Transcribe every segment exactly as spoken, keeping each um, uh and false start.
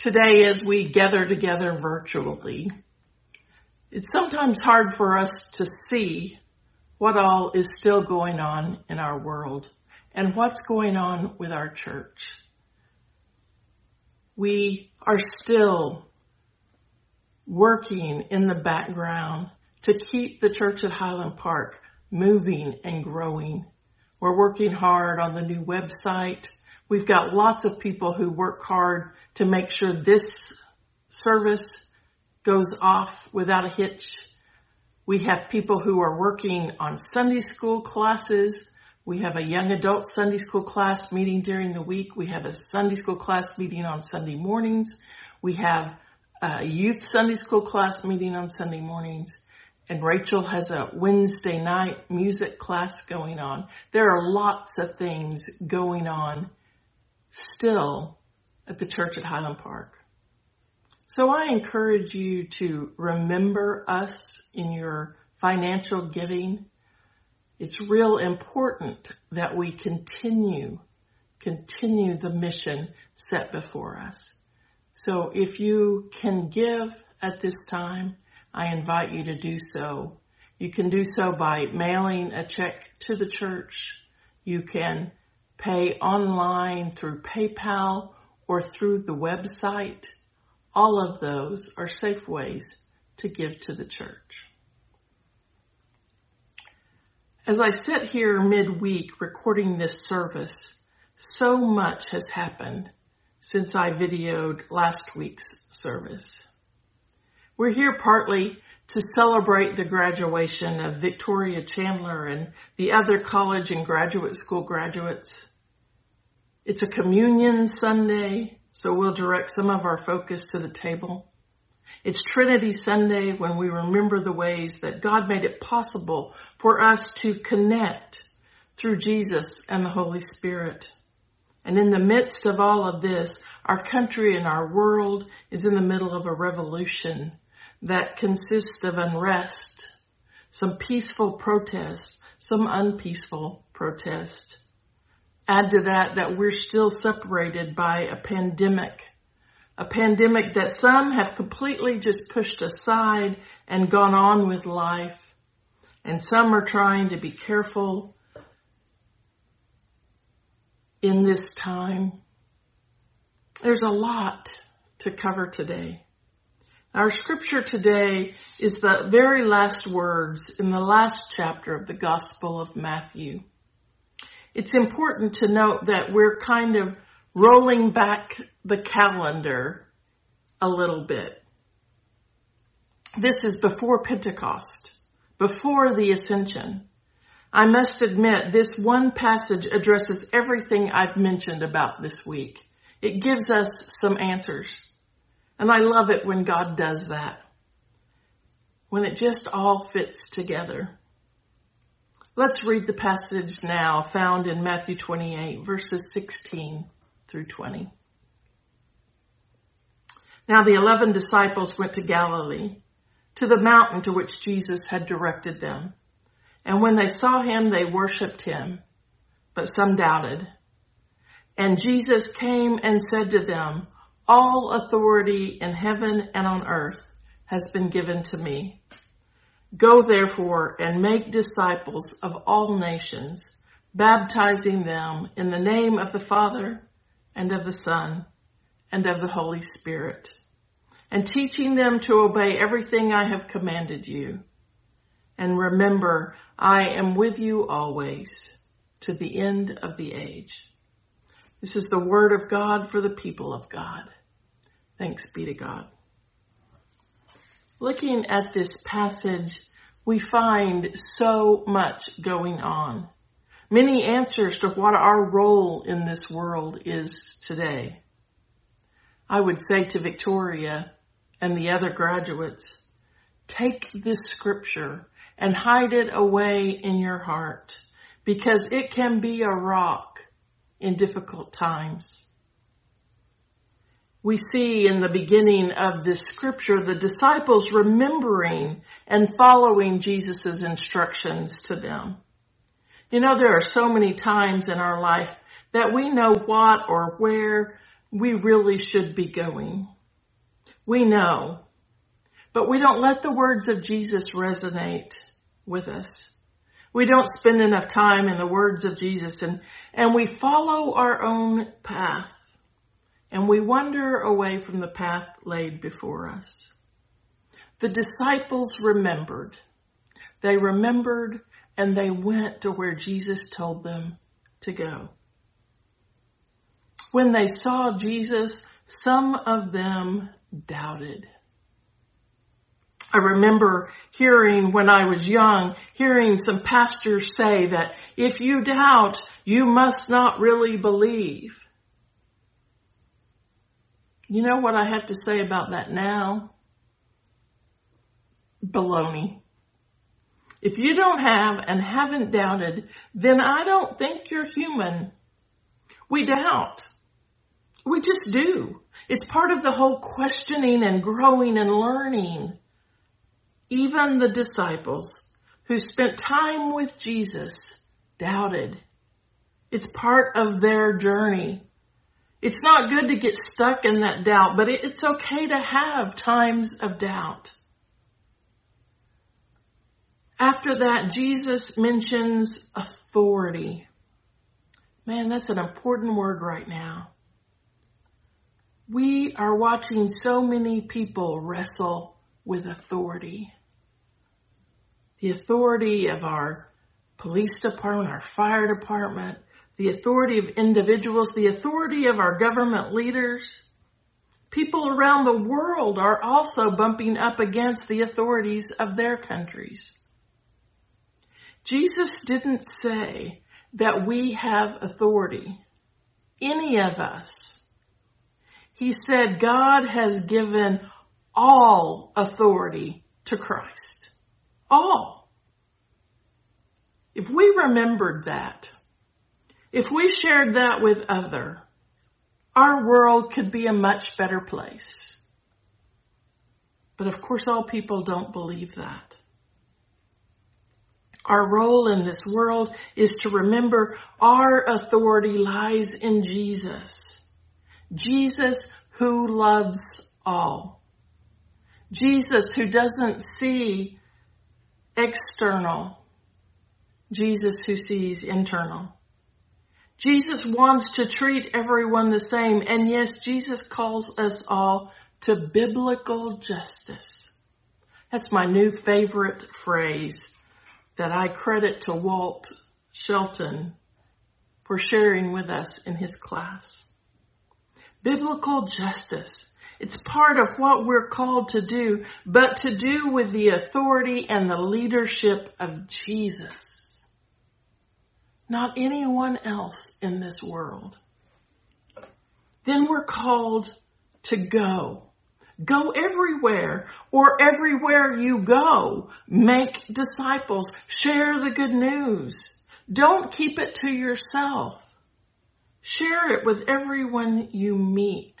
Today, as we gather together virtually, it's sometimes hard for us to see what all is still going on in our world and what's going on with our church. We are still working in the background to keep the church at Highland Park moving and growing. We're working hard on the new website. We've got lots of people who work hard to make sure this service goes off without a hitch. We have people who are working on Sunday school classes. We have a young adult Sunday school class meeting during the week. We have a Sunday school class meeting on Sunday mornings. We have a youth Sunday school class meeting on Sunday mornings. And Rachel has a Wednesday night music class going on. There are lots of things going on still at the church at Highland Park. So I encourage you to remember us in your financial giving. It's real important that we continue, continue the mission set before us. So if you can give at this time, I invite you to do so. You can do so by mailing a check to the church. You can pay online through PayPal or through the website. All of those are safe ways to give to the church. As I sit here midweek recording this service, so much has happened since I videoed last week's service. We're here partly to celebrate the graduation of Victoria Chandler and the other college and graduate school graduates. It's a communion Sunday, so we'll direct some of our focus to the table. It's Trinity Sunday when we remember the ways that God made it possible for us to connect through Jesus and the Holy Spirit. And in the midst of all of this, our country and our world is in the middle of a revolution that consists of unrest, some peaceful protests, some unpeaceful protests. Add to that that we're still separated by a pandemic, a pandemic that some have completely just pushed aside and gone on with life. And some are trying to be careful in this time. There's a lot to cover today. Our scripture today is the very last words in the last chapter of the Gospel of Matthew. It's important to note that we're kind of rolling back the calendar a little bit. This is before Pentecost, before the Ascension. I must admit, this one passage addresses everything I've mentioned about this week. It gives us some answers. And I love it when God does that, when it just all fits together. Let's read the passage now found in Matthew twenty-eight, verses sixteen through twenty. Now the eleven disciples went to Galilee, to the mountain to which Jesus had directed them. And when they saw him, they worshipped him, but some doubted. And Jesus came and said to them, "All authority in heaven and on earth has been given to me. Go therefore and make disciples of all nations, baptizing them in the name of the Father and of the Son and of the Holy Spirit, and teaching them to obey everything I have commanded you. And remember, I am with you always to the end of the age." This is the word of God for the people of God. Thanks be to God. Looking at this passage, we find so much going on. Many answers to what our role in this world is today. I would say to Victoria and the other graduates, take this scripture and hide it away in your heart, because it can be a rock in difficult times. We see in the beginning of this scripture the disciples remembering and following Jesus' instructions to them. You know, there are so many times in our life that we know what or where we really should be going. We know, but we don't let the words of Jesus resonate with us. We don't spend enough time in the words of Jesus, and, and we follow our own path, and we wander away from the path laid before us. The disciples remembered. They remembered and they went to where Jesus told them to go. When they saw Jesus, some of them doubted. I remember hearing when I was young, hearing some pastors say that if you doubt, you must not really believe. You know what I have to say about that now? Baloney. If you don't have and haven't doubted, then I don't think you're human. We doubt. We just do. It's part of the whole questioning and growing and learning. Even the disciples who spent time with Jesus doubted. It's part of their journey. It's not good to get stuck in that doubt, but it's okay to have times of doubt. After that, Jesus mentions authority. Man, that's an important word right now. We are watching so many people wrestle with authority. The authority of our police department, our fire department, the authority of individuals, the authority of our government leaders. People around the world are also bumping up against the authorities of their countries. Jesus didn't say that we have authority, any of us. He said God has given all authority to Christ. All. If we remembered that, if we shared that with others, our world could be a much better place. But of course, all people don't believe that. Our role in this world is to remember our authority lies in Jesus. Jesus who loves all. Jesus who doesn't see external. Jesus who sees internal. Jesus wants to treat everyone the same. And yes, Jesus calls us all to biblical justice. That's my new favorite phrase that I credit to Walt Shelton for sharing with us in his class. Biblical justice. It's part of what we're called to do, but to do with the authority and the leadership of Jesus. Not anyone else in this world. Then we're called to go. Go everywhere, or everywhere you go, make disciples. Share the good news. Don't keep it to yourself. Share it with everyone you meet.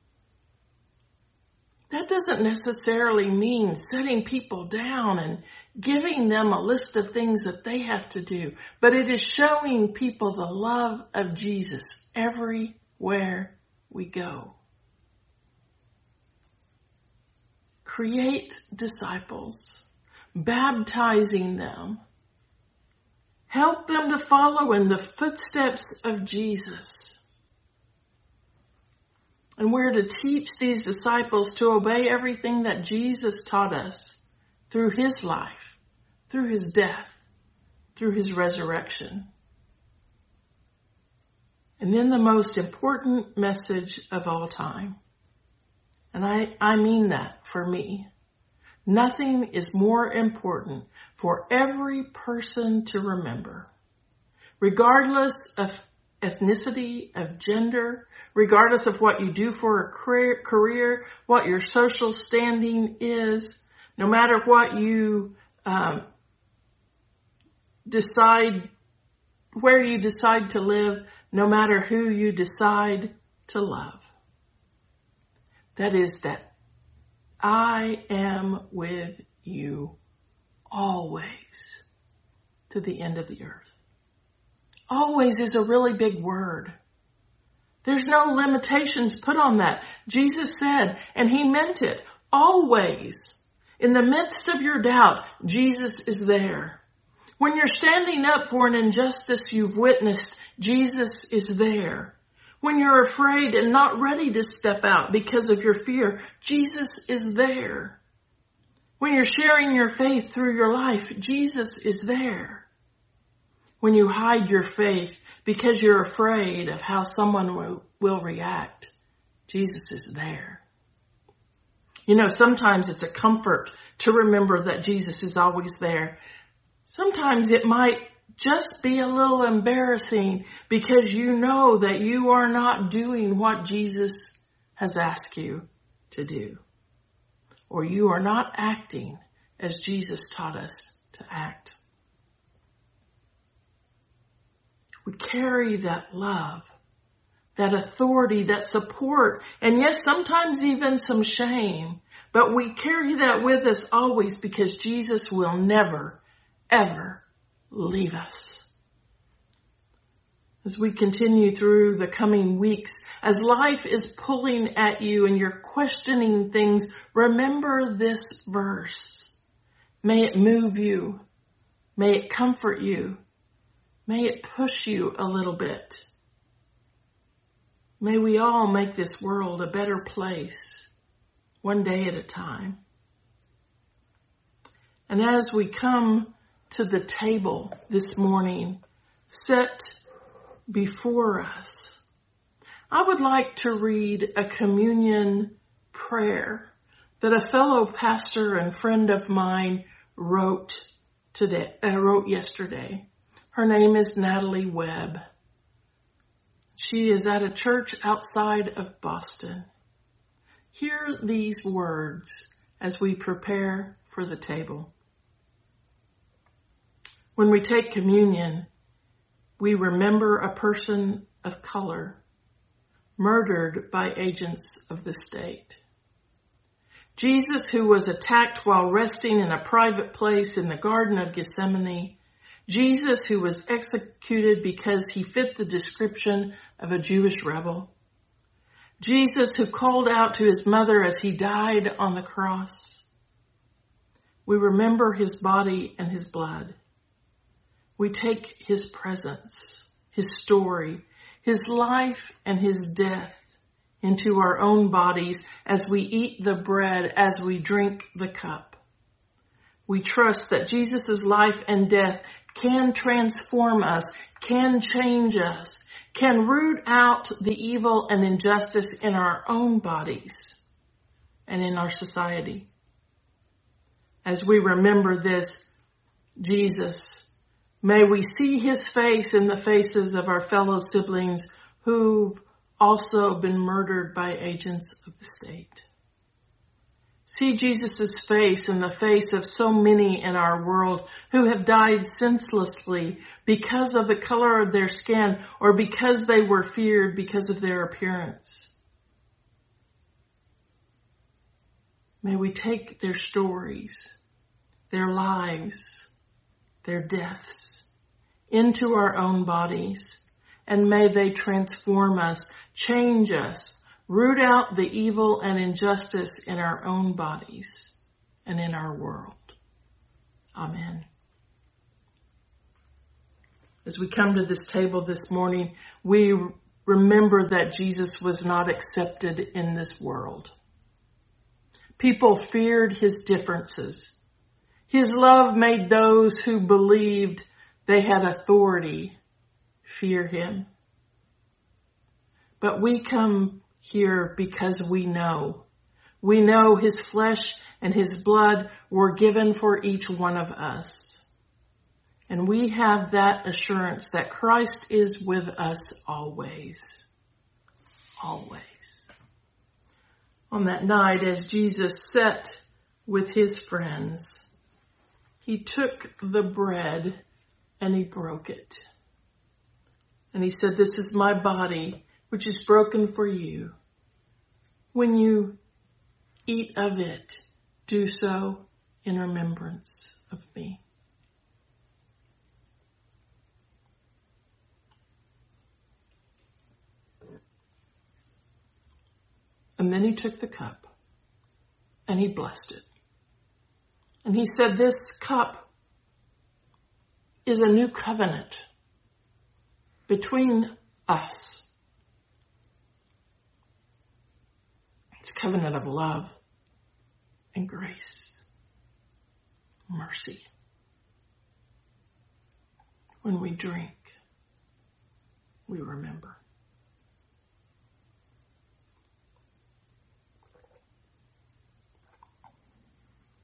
That doesn't necessarily mean setting people down and giving them a list of things that they have to do, but it is showing people the love of Jesus everywhere we go. Create disciples, baptizing them. Help them to follow in the footsteps of Jesus. And we're to teach these disciples to obey everything that Jesus taught us through his life, through his death, through his resurrection. And then the most important message of all time. And I, I mean that for me. Nothing is more important for every person to remember, regardless of ethnicity, of gender, regardless of what you do for a career, career what your social standing is, no matter what you um, decide, where you decide to live, no matter who you decide to love. That is that I am with you always to the end of the earth. Always is a really big word. There's no limitations put on that. Jesus said, and he meant it, always. In the midst of your doubt, Jesus is there. When you're standing up for an injustice you've witnessed, Jesus is there. When you're afraid and not ready to step out because of your fear, Jesus is there. When you're sharing your faith through your life, Jesus is there. When you hide your faith because you're afraid of how someone will, will react, Jesus is there. You know, sometimes it's a comfort to remember that Jesus is always there. Sometimes it might just be a little embarrassing because you know that you are not doing what Jesus has asked you to do. Or you are not acting as Jesus taught us to act. We carry that love, that authority, that support, and yes, sometimes even some shame. But we carry that with us always because Jesus will never, ever leave us. As we continue through the coming weeks, as life is pulling at you and you're questioning things, remember this verse. May it move you. May it comfort you. May it push you a little bit. May we all make this world a better place, one day at a time. And as we come to the table this morning, set before us, I would like to read a communion prayer that a fellow pastor and friend of mine wrote today, uh, wrote yesterday. Her name is Natalie Webb. She is at a church outside of Boston. Hear these words as we prepare for the table. When we take communion, we remember a person of color murdered by agents of the state. Jesus, who was attacked while resting in a private place in the Garden of Gethsemane. Jesus, who was executed because he fit the description of a Jewish rebel. Jesus, who called out to his mother as he died on the cross. We remember his body and his blood. We take his presence, his story, his life and his death into our own bodies as we eat the bread, as we drink the cup. We trust that Jesus' life and death can transform us, can change us, can root out the evil and injustice in our own bodies and in our society. As we remember this, Jesus, may we see his face in the faces of our fellow siblings who've also been murdered by agents of the state. See Jesus' face in the face of so many in our world who have died senselessly because of the color of their skin or because they were feared because of their appearance. May we take their stories, their lives, their deaths into our own bodies, and may they transform us, change us, root out the evil and injustice in our own bodies and in our world. Amen. As we come to this table this morning, we remember that Jesus was not accepted in this world. People feared his differences. His love made those who believed they had authority fear him. But we come here because we know. We know his flesh and his blood were given for each one of us. And we have that assurance that Christ is with us always. Always. On that night, as Jesus sat with his friends, he took the bread and he broke it. And he said, "This is my body, which is broken for you. When you eat of it, do so in remembrance of me." And then he took the cup and he blessed it. And he said, this cup is a new covenant between us. It's a covenant of love and grace, mercy. When we drink, we remember.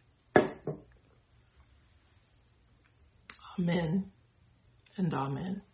Amen and amen.